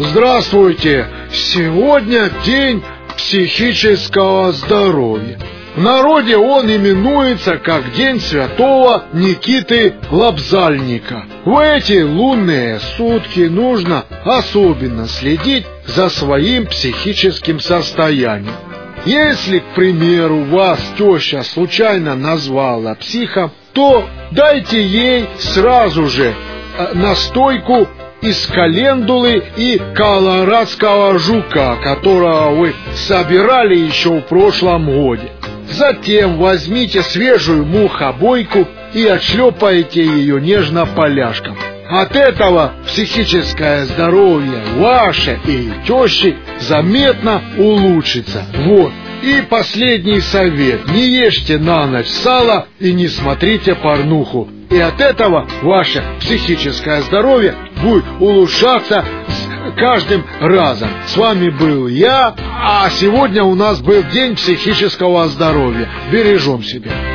Здравствуйте! Сегодня день психического здоровья. В народе он именуется как День Святого Никиты Лапзальника. В эти лунные сутки нужно особенно следить за своим психическим состоянием. Если, к примеру, вас теща случайно назвала психом, то дайте ей сразу же настойку из календулы и колорадского жука, которого вы собирали еще в прошлом годе. Затем возьмите свежую мухобойку и отшлепайте ее нежно поляшком. От этого психическое здоровье ваше и тещи заметно улучшится. Вот. И последний совет. Не ешьте на ночь сало и не смотрите порнуху. И от этого ваше психическое здоровье будет улучшаться с каждым разом. С вами был я, а сегодня у нас был День психического здоровья. Бережем себя.